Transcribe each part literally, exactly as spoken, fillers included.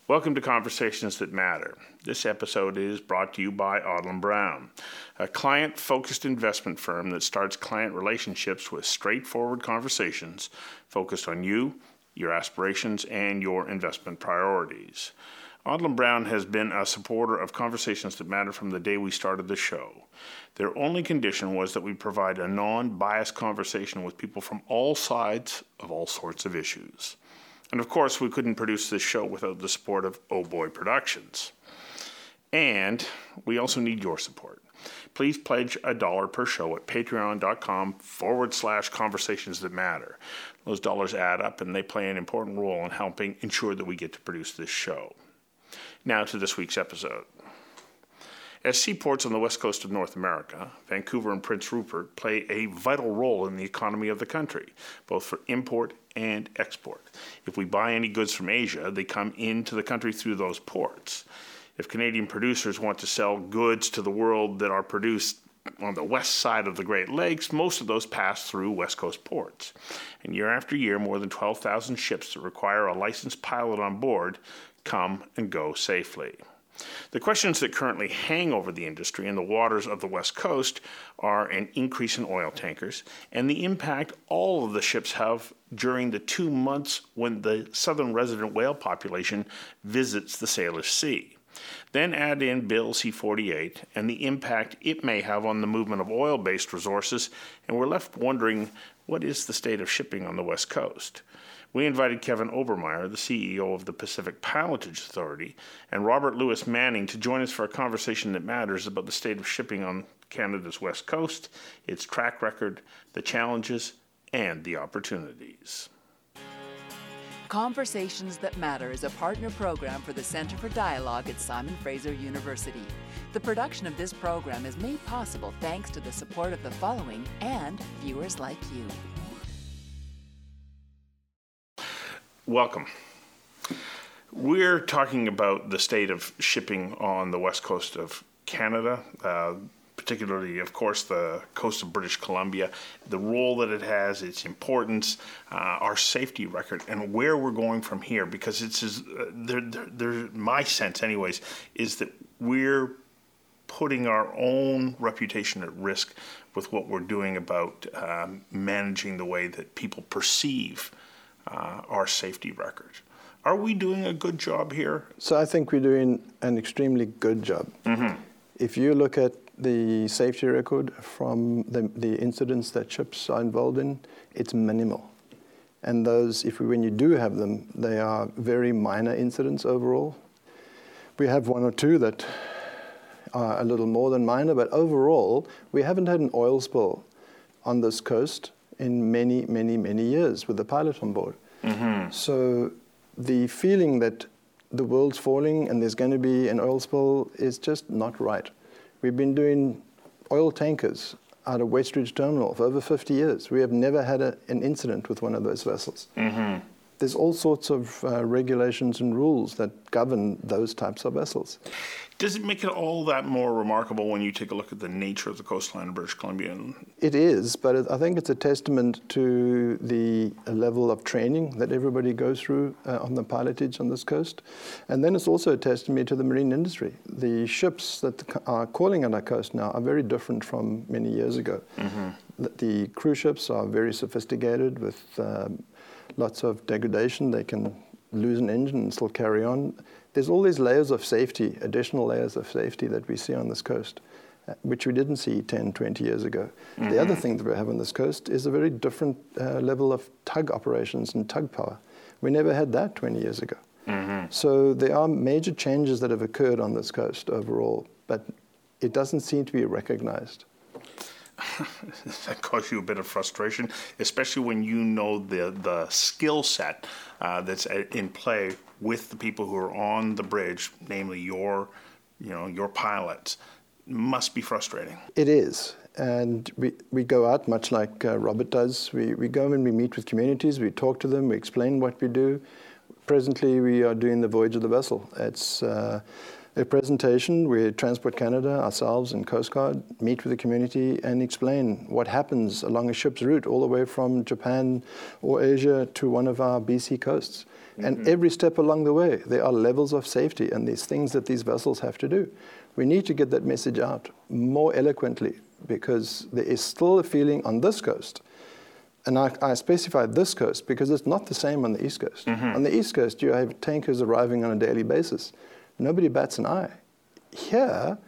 Welcome to Conversations That Matter. This episode is brought to you by Odlum Brown, a client-focused investment firm that starts client relationships with straightforward conversations focused on you, your aspirations, and your investment priorities. Odlum Brown has been a supporter of Conversations That Matter from the day we started the show. Their only condition was that we provide a non-biased conversation with people from all sides of all sorts of issues. And of course, we couldn't produce this show without the support of Oh Boy Productions. And we also need your support. Please pledge a dollar per show at patreon.com forward slash conversations that matter. Those dollars add up and they play an important role in helping ensure that we get to produce this show. Now to this week's episode. As seaports on the west coast of North America, Vancouver and Prince Rupert play a vital role in the economy of the country, both for import and export. If we buy any goods from Asia, they come into the country through those ports. If Canadian producers want to sell goods to the world that are produced on the west side of the Great Lakes, most of those pass through West Coast ports. And year after year, more than twelve thousand ships that require a licensed pilot on board come and go safely. The questions that currently hang over the industry in the waters of the West Coast are an increase in oil tankers and the impact all of the ships have during the two months when the southern resident whale population visits the Salish Sea. Then add in Bill C forty-eight and the impact it may have on the movement of oil-based resources, and we're left wondering, what is the state of shipping on the West Coast? We invited Kevin Obermeyer, the C E O of the Pacific Pilotage Authority, and Robert Louis Manning to join us for a conversation that matters about the state of shipping on Canada's West Coast, its track record, the challenges, and the opportunities. Conversations That Matter is a partner program for the Centre for Dialogue at Simon Fraser University. The production of this program is made possible thanks to the support of the following and viewers like you. Welcome. We're talking about the state of shipping on the west coast of Canada, uh, particularly, of course, the coast of British Columbia, the role that it has, its importance, uh, our safety record, and where we're going from here. Because it's uh, they're, they're, they're, my sense, anyways, is that we're putting our own reputation at risk with what we're doing about um, managing the way that people perceive Uh, our safety record. Are we doing a good job here? So I think we're doing an extremely good job. Mm-hmm. If you look at the safety record from the, the incidents that ships are involved in, it's minimal. And those, if we, when you do have them, they are very minor incidents overall. We have one or two that are a little more than minor, but overall, we haven't had an oil spill on this coast in many, many, many years with the pilot on board. Mm-hmm. So the feeling that the world's falling and there's going to be an oil spill is just not right. We've been doing oil tankers out of Westridge Terminal for over fifty years. We have never had a, an incident with one of those vessels. Mm-hmm. There's all sorts of uh, regulations and rules that govern those types of vessels. Does it make it all that more remarkable when you take a look at the nature of the coastline of British Columbia? It is, but I think it's a testament to the level of training that everybody goes through uh, on the pilotage on this coast. And then it's also a testament to the marine industry. The ships that are calling on our coast now are very different from many years ago. Mm-hmm. The, the cruise ships are very sophisticated with um, lots of degradation. They can lose an engine and still carry on. There's all these layers of safety, additional layers of safety that we see on this coast, uh, which we didn't see ten, twenty years ago. Mm-hmm. The other thing that we have on this coast is a very different uh, level of tug operations and tug power. We never had that twenty years ago. Mm-hmm. So there are major changes that have occurred on this coast overall, but it doesn't seem to be recognized. That causes you a bit of frustration, especially when you know the the skill set uh, that's in play with the people who are on the bridge, namely your, you know, your pilots. Must be frustrating. It is, and we, we go out much like uh, Robert does. We we go and we meet with communities. We talk to them. We explain what we do. Presently, we are doing the voyage of the vessel. It's uh, a presentation where Transport Canada, ourselves and Coast Guard meet with the community and explain what happens along a ship's route all the way from Japan or Asia to one of our B C coasts. Mm-hmm. And every step along the way, there are levels of safety and these things that these vessels have to do. We need to get that message out more eloquently because there is still a feeling on this coast. And I, I specify this coast because it's not the same on the East Coast. Mm-hmm. On the East Coast, you have tankers arriving on a daily basis. Nobody bats an eye. Here,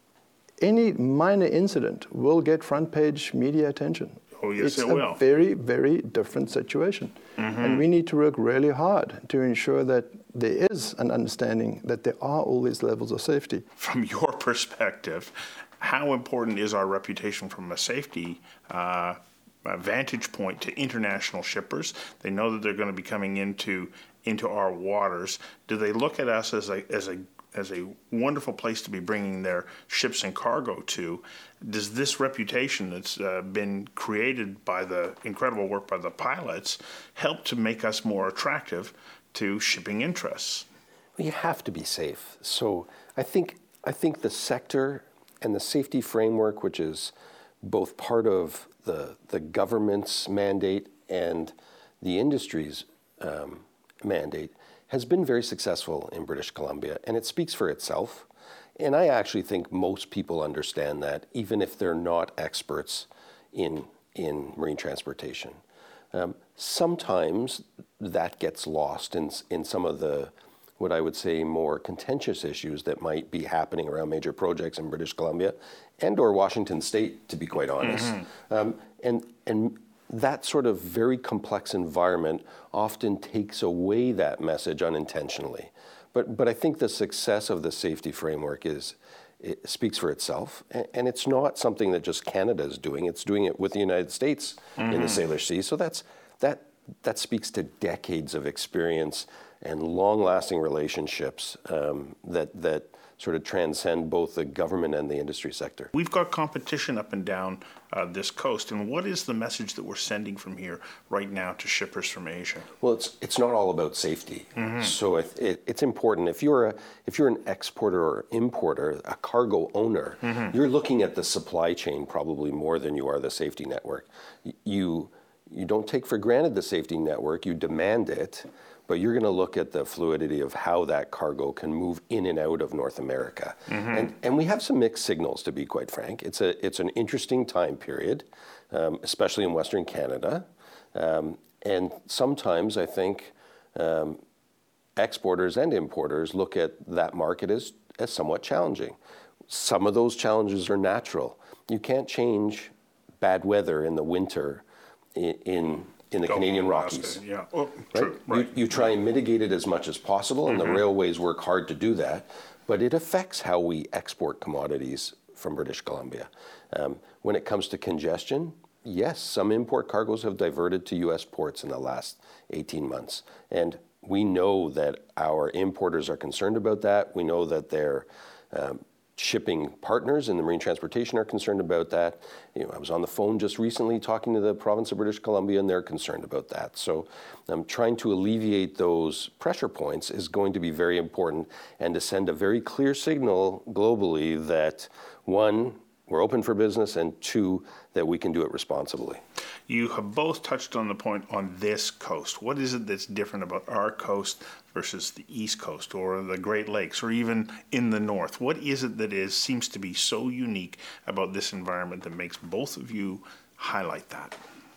any minor incident will get front page media attention. Oh, yes, it's it a will. very, very different situation. Mm-hmm. And we need to work really hard to ensure that there is an understanding that there are all these levels of safety. From your perspective, how important is our reputation from a safety uh, vantage point to international shippers? They know that they're going to be coming into into our waters. Do they look at us as a as a as a wonderful place to be bringing their ships and cargo to? Does this reputation that's uh, been created by the incredible work by the pilots help to make us more attractive to shipping interests? Well, you have to be safe. So I think I think the sector and the safety framework, which is both part of the the government's mandate and the industry's um, mandate, has been very successful in British Columbia, and it speaks for itself. And I actually think most people understand that, even if they're not experts in in marine transportation. Um, sometimes that gets lost in in some of the, what I would say, more contentious issues that might be happening around major projects in British Columbia and or Washington State, to be quite honest. Mm-hmm. Um, and and that sort of very complex environment often takes away that message unintentionally. But but I think the success of the safety framework is, it speaks for itself. And, and it's not something that just Canada is doing. It's doing it with the United States mm-hmm. in the Salish Sea. So that's that that speaks to decades of experience and long-lasting relationships um, that that sort of transcend both the government and the industry sector. We've got competition up and down uh, this coast, and what is the message that we're sending from here right now to shippers from Asia? Well, it's it's not all about safety. Mm-hmm. So it, it, it's important. If you're a if you're an exporter or importer, a cargo owner, mm-hmm. you're looking at the supply chain probably more than you are the safety network. You you don't take for granted the safety network. You demand it. But you're going to look at the fluidity of how that cargo can move in and out of North America. Mm-hmm. And and we have some mixed signals, to be quite frank. It's a it's an interesting time period, um, especially in Western Canada. Um, and sometimes I think um, exporters and importers look at that market as, as somewhat challenging. Some of those challenges are natural. You can't change bad weather in the winter in, in in the Go Canadian Rockies. Yeah. Oh, right? True. Right. You, you try and mitigate it as much as possible, and mm-hmm. the railways work hard to do that, but it affects how we export commodities from British Columbia. Um, when it comes to congestion, yes, some import cargoes have diverted to U S ports in the last eighteen months, and we know that our importers are concerned about that. We know that their um, shipping partners in the marine transportation are concerned about that. You know, I was on the phone just recently talking to the province of British Columbia, and they're concerned about that. So um, trying to alleviate those pressure points is going to be very important, and to send a very clear signal globally that, one, we're open for business, and two, that we can do it responsibly. You have both touched on the point on this coast. What is it that's different about our coast versus the East Coast or the Great Lakes or even in the North? What is it that is seems to be so unique about this environment that makes both of you highlight that?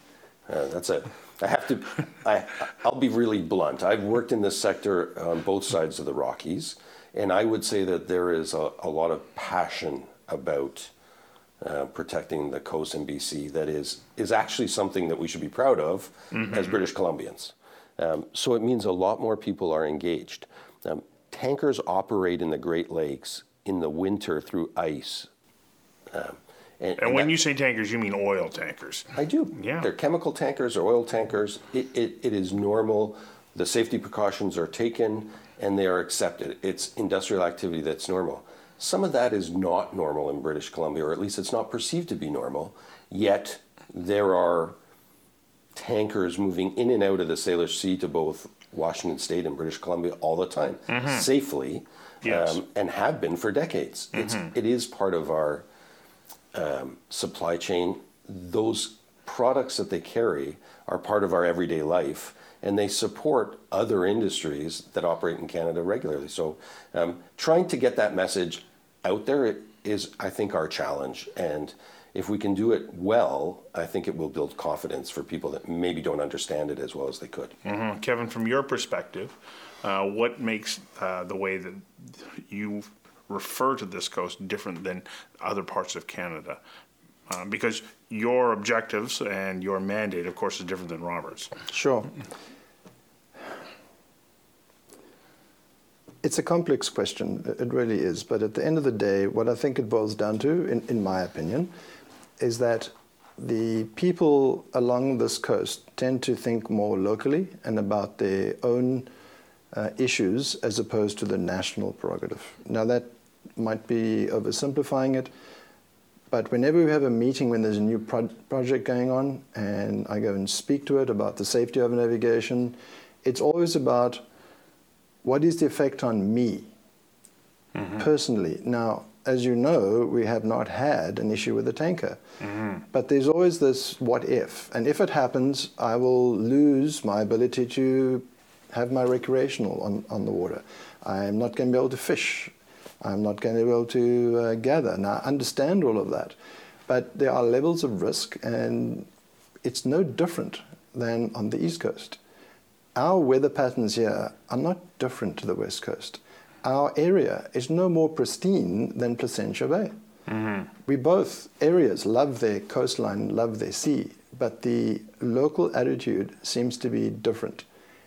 Uh, that's a. I have to. I. I'll be really blunt. I've worked in this sector on both sides of the Rockies, and I would say that there is a, a lot of passion about Uh, protecting the coast in B C that is is actually something that we should be proud of mm-hmm. as British Columbians. Um, so it means a lot more people are engaged. Um, tankers operate in the Great Lakes in the winter through ice. Um, and, and, and when that, you say tankers, you mean oil tankers? I do. Yeah. They're chemical tankers or oil tankers. It, it, it is normal. The safety precautions are taken and they are accepted. It's industrial activity that's normal. Some of that is not normal in British Columbia, or at least it's not perceived to be normal, yet there are tankers moving in and out of the Salish Sea to both Washington State and British Columbia all the time, Mm-hmm. safely, Yes. um, and have been for decades. It's, Mm-hmm. it is part of our um, supply chain. Those products that they carry are part of our everyday life, and they support other industries that operate in Canada regularly. So um, trying to get that message out there is, I think, our challenge. And if we can do it well, I think it will build confidence for people that maybe don't understand it as well as they could. Mm-hmm. Kevin, from your perspective, uh, what makes uh, the way that you refer to this coast different than other parts of Canada? Uh, because your objectives and your mandate, of course, is different than Robert's. Sure. It's a complex question, it really is. But at the end of the day, what I think it boils down to, in, in my opinion, is that the people along this coast tend to think more locally and about their own uh, issues as opposed to the national prerogative. Now, that might be oversimplifying it, but whenever we have a meeting when there's a new pro- project going on and I go and speak to it about the safety of navigation, it's always about what is the effect on me mm-hmm. personally. Now, as you know, we have not had an issue with a tanker. Mm-hmm. But there's always this what if. And if it happens, I will lose my ability to have my recreational on, on the water. I'm not going to be able to fish. I'm not going to be able to uh, gather. Now, I understand all of that. But there are levels of risk, and it's no different than on the East Coast. Our weather patterns here are not different to the West Coast. Our area is no more pristine than Placentia Bay. Mm-hmm. We both areas love their coastline, love their sea, but the local attitude seems to be different.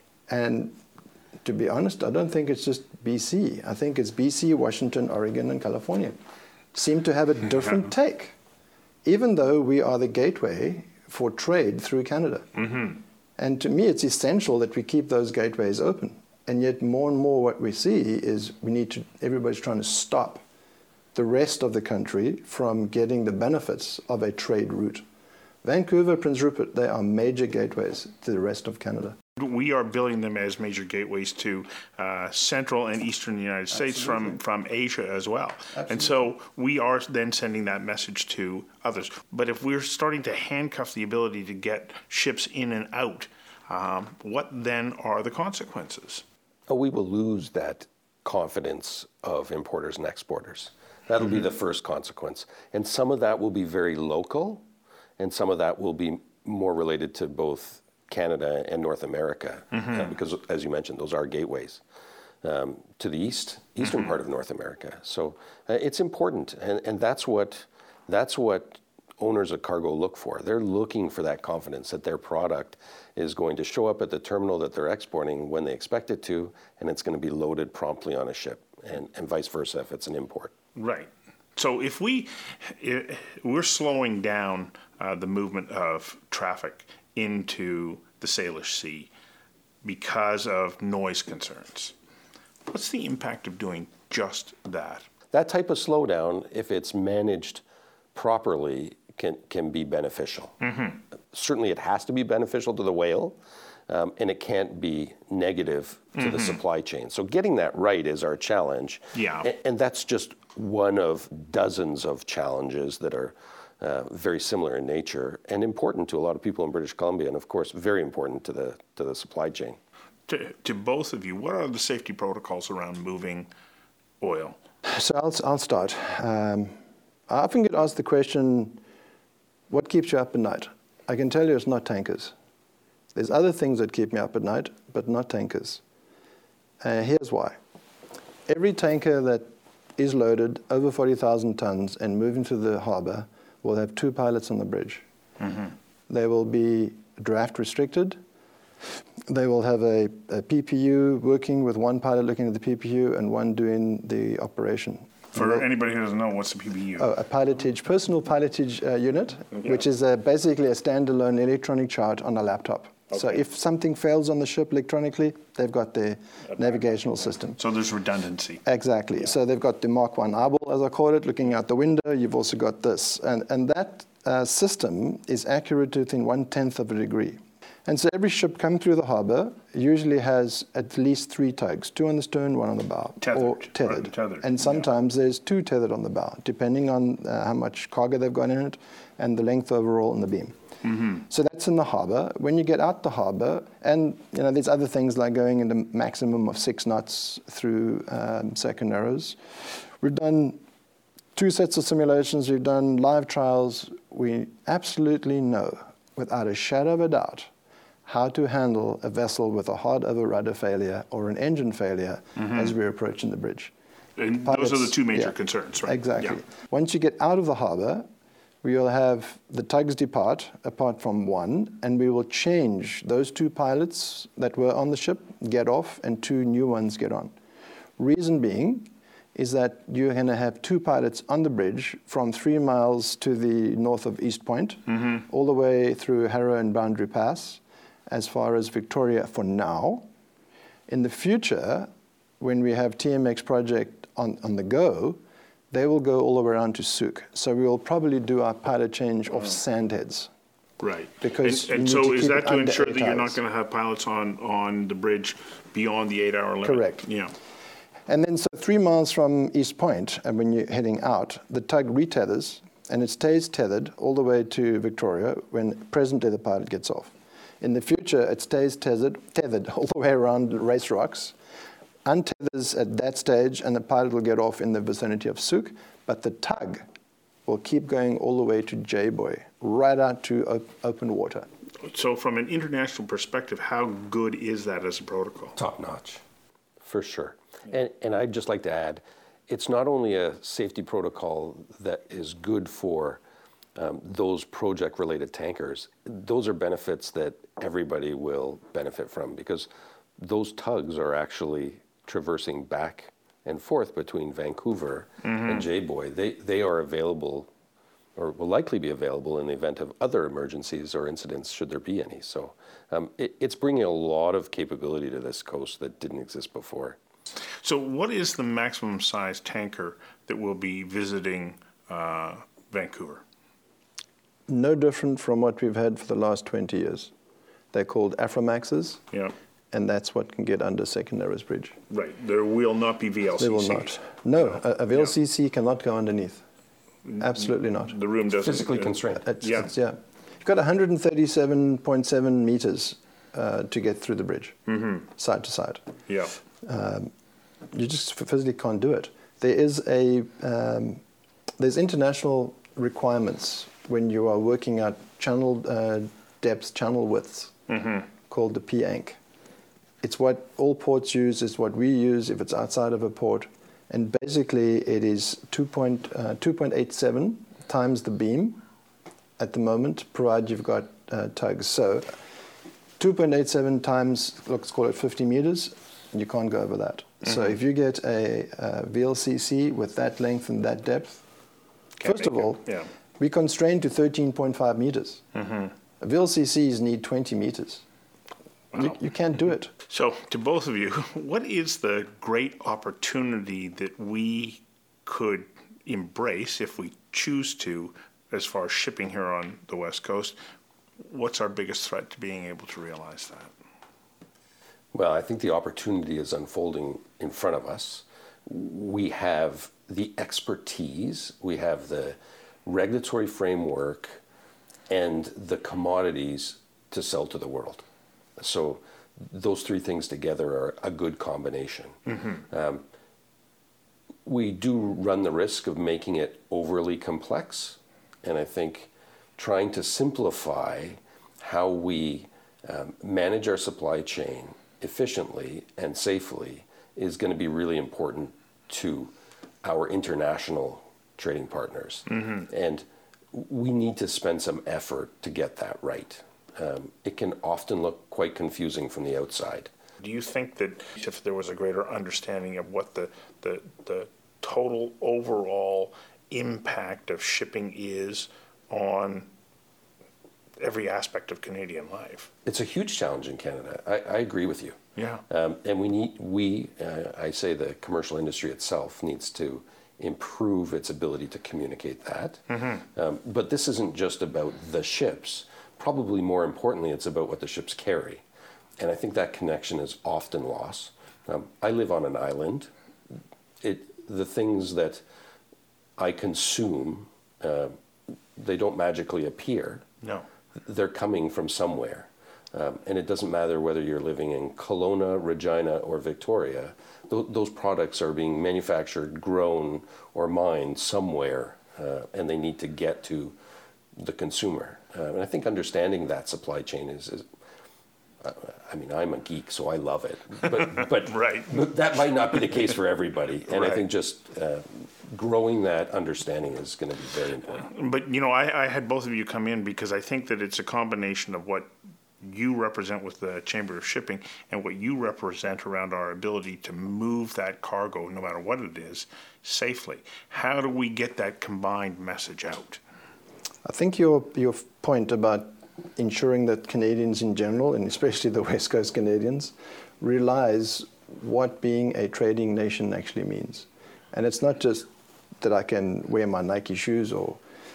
And to be honest, I don't think it's just B C. I think it's B C, Washington, Oregon, and California seem to have a different take, even though we are the gateway for trade through Canada. Mm-hmm. And to me, it's essential that we keep those gateways open. And yet more and more what we see is we need to, everybody's trying to stop the rest of the country from getting the benefits of a trade route. Vancouver, Prince Rupert, they are major gateways to the rest of Canada. We are building them as major gateways to uh, central and eastern United States from, from Asia as well. Absolutely. And so we are then sending that message to others. But if we're starting to handcuff the ability to get ships in and out, um, what then are the consequences? Oh, we will lose that confidence of importers and exporters. That'll mm-hmm. be the first consequence. And some of that will be very local, and some of that will be more related to both Canada and North America, mm-hmm. uh, because, as you mentioned, those are gateways um, to the east, eastern mm-hmm. part of North America. So uh, it's important, and, and that's what that's what owners of cargo look for. They're looking for that confidence that their product is going to show up at the terminal that they're exporting when they expect it to, and it's going to be loaded promptly on a ship, and, and vice versa if it's an import. Right. So if we if we're slowing down uh, the movement of traffic into the Salish Sea because of noise concerns, what's the impact of doing just that? That type of slowdown, if it's managed properly, can can be beneficial. Mm-hmm. Certainly it has to be beneficial to the whale, um, and it can't be negative to mm-hmm. the supply chain. So getting that right is our challenge. Yeah. And, and that's just one of dozens of challenges that are Uh, very similar in nature and important to a lot of people in British Columbia, and of course very important to the to the supply chain. To, to both of you, what are the safety protocols around moving oil? So I'll, I'll start. Um, I often get asked the question, what keeps you up at night? I can tell you it's not tankers. There's other things that keep me up at night, but not tankers. Uh, here's why. Every tanker that is loaded over forty thousand tons and moving to the harbor will have two pilots on the bridge. Mm-hmm. They will be draft restricted. They will have a, a P P U working with one pilot looking at the P P U and one doing the operation. For will, anybody who doesn't know, what's the P P U? Oh, a pilotage, personal pilotage uh, unit, okay. which is a, basically a standalone electronic chart on a laptop. Okay. So if something fails on the ship electronically, they've got their okay. navigational system. So there's redundancy. Exactly. Yeah. So they've got the Mark one eyeball, as I call it, looking out the window. You've also got this. And, and that uh, system is accurate within one-tenth of a degree. And so every ship come through the harbor usually has at least three tugs, two on the stern, one on the bow. Tethered. Or tethered. Right, tethered. And sometimes yeah. there's two tethered on the bow, depending on uh, how much cargo they've got in it and the length overall in the beam. Mm-hmm. So that's in the harbor. When you get out the harbor, and you know, there's other things like going into maximum of six knots through um, Second Narrows. We've done two sets of simulations. We've done live trials. We absolutely know, without a shadow of a doubt, how to handle a vessel with a hard over rudder failure or an engine failure mm-hmm. as we're approaching the bridge. And Pilots, those are the two major yeah, concerns, right? Exactly. Yeah. Once you get out of the harbor, we will have the tugs depart, apart from one, and we will change those two pilots that were on the ship, get off, and two new ones get on. Reason being is that you're going to have two pilots on the bridge from three miles to the north of East Point, mm-hmm. all the way through Harrow and Boundary Pass, as far as Victoria for now. In the future, when we have T M X project on, on the go, they will go all the way around to Souk. So we will probably do our pilot change off Sandheads. Right. Because and, and so is that to ensure that you're not going to have pilots on, on the bridge beyond the eight-hour limit? Correct. Yeah. And then so three miles from East Point, and when you're heading out, the tug retethers, and it stays tethered all the way to Victoria when presently the pilot gets off. In the future, it stays tethered, tethered all the way around Race Rocks, untethers at that stage, and the pilot will get off in the vicinity of Souk, but the tug will keep going all the way to J-Buoy, right out to op- open water. So from an international perspective, how good is that as a protocol? Top notch, for sure. And, and I'd just like to add, it's not only a safety protocol that is good for Um, those project-related tankers, those are benefits that everybody will benefit from, because those tugs are actually traversing back and forth between Vancouver mm-hmm. and J-Buoy. They, they are available, or will likely be available in the event of other emergencies or incidents, should there be any. So um, it, it's bringing a lot of capability to this coast that didn't exist before. So what is the maximum size tanker that will be visiting uh, Vancouver? No different from what we've had for the last twenty years. They're called Aframaxes, yeah. and that's what can get under Second Narrows Bridge. Right. There will not be V L C Cs. There will not. No, a, a V L C C yeah. cannot go underneath. Absolutely not. The room doesn't. Physically uh, constrained. It's, yeah. It's, yeah. You've got one hundred thirty-seven point seven meters uh, to get through the bridge, mm-hmm. side to side. Yeah. Um, you just physically can't do it. There is a um, there's international requirements when you are working out channel uh, depths, channel widths, mm-hmm. called the P A N C. It's what all ports use, it's what we use if it's outside of a port. And basically it is two point eight seven times the beam at the moment, provided you've got uh, tugs. So two point eight seven times, let's call it fifty meters, you can't go over that. Mm-hmm. So if you get a, a V L C C with that length and that depth, Can't first of all, yeah. we constrain to thirteen point five meters. Mm-hmm. V L C Cs need twenty meters. Wow. You, you can't do it. So to both of you, what is the great opportunity that we could embrace if we choose to, as far as shipping here on the West Coast? What's our biggest threat to being able to realize that? Well, I think the opportunity is unfolding in front of us. We have the expertise, we have the regulatory framework, and the commodities to sell to the world. So those three things together are a good combination. Mm-hmm. Um, we do run the risk of making it overly complex, and I think trying to simplify how we um, manage our supply chain efficiently and safely is going to be really important to our international trading partners. Mm-hmm. And we need to spend some effort to get that right. Um, it can often look quite confusing from the outside. Do you think that if there was a greater understanding of what the, the, the total overall impact of shipping is on every aspect of Canadian life? It's a huge challenge in Canada. I, I agree with you. Yeah. Um, and we need, we, uh, I say the commercial industry itself needs to improve its ability to communicate that. Mm-hmm. Um, but this isn't just about the ships, probably more importantly, it's about what the ships carry. And I think that connection is often lost. Um, I live on an island. It, the things that I consume, uh, they don't magically appear. No. They're coming from somewhere. Um, and it doesn't matter whether you're living in Kelowna, Regina, or Victoria. Th- those products are being manufactured, grown, or mined somewhere, uh, and they need to get to the consumer. Uh, and I think understanding that supply chain is, is uh, I mean, I'm a geek, so I love it. But, but, Right. but that might not be the case for everybody. And Right. I think just uh, growing that understanding is going to be very important. But, you know, I, I had both of you come in because I think that it's a combination of what you represent with the Chamber of Shipping and what you represent around our ability to move that cargo, no matter what it is, safely. How do we get that combined message out? I think your your point about ensuring that Canadians in general, and especially the West Coast Canadians, realize what being a trading nation actually means. And it's not just that I can wear my Nike shoes or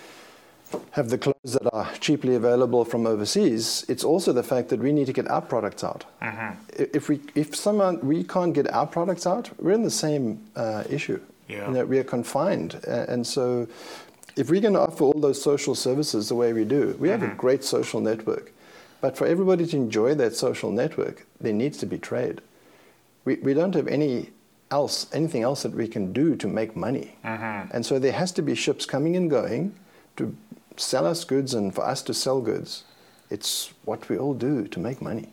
have the clothes that are cheaply available from overseas. It's also the fact that we need to get our products out. Mm-hmm. If we if someone we can't get our products out, we're in the same uh, issue. Yeah. You know, we are confined, and so if we're going to offer all those social services the way we do, we have mm-hmm. a great social network. But for everybody to enjoy that social network, there needs to be trade. We we don't have any else anything else that we can do to make money, mm-hmm. and so there has to be ships coming and going to sell us goods and for us to sell goods. It's what we all do to make money.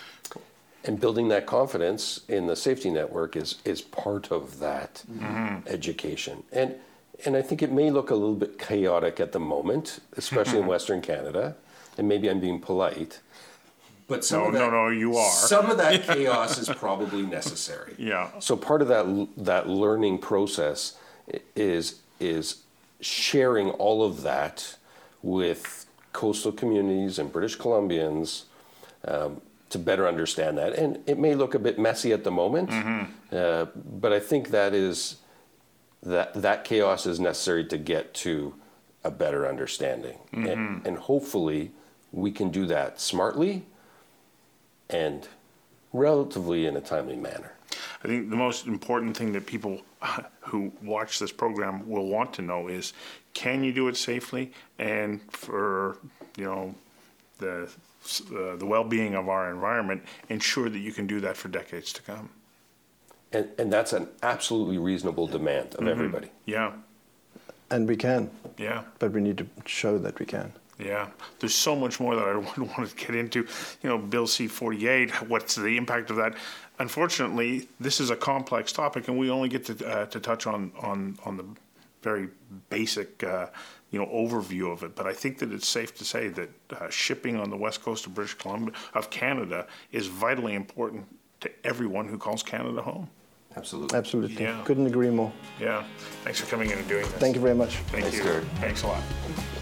And building that confidence in the safety network is is part of that mm-hmm. education. And and I think it may look a little bit chaotic at the moment, especially in Western Canada, and maybe I'm being polite. But some no, of that, no, no, you are. Some of that chaos is probably necessary. Yeah. So part of that that learning process is is sharing all of that with coastal communities and British Columbians um, to better understand that. And it may look a bit messy at the moment, mm-hmm. uh, but I think that is that that chaos is necessary to get to a better understanding. Mm-hmm. And, and hopefully we can do that smartly and relatively in a timely manner. I think the most important thing that people who watch this program will want to know is, can you do it safely? And for, you know, the uh, the well-being of our environment, ensure that you can do that for decades to come. And and that's an absolutely reasonable demand of mm-hmm. everybody. Yeah. And we can. Yeah. But we need to show that we can. Yeah, there's so much more that I want to get into. You know, Bill C forty-eight, what's the impact of that? Unfortunately, this is a complex topic, and we only get to uh, to touch on, on, on the very basic, uh, you know, overview of it. But I think that it's safe to say that uh, shipping on the west coast of British Columbia, of Canada, is vitally important to everyone who calls Canada home. Absolutely. Absolutely. Yeah. Couldn't agree more. Yeah. Thanks for coming in and doing this. Thank you very much. Thank Thanks, you. Stuart. Thanks a lot.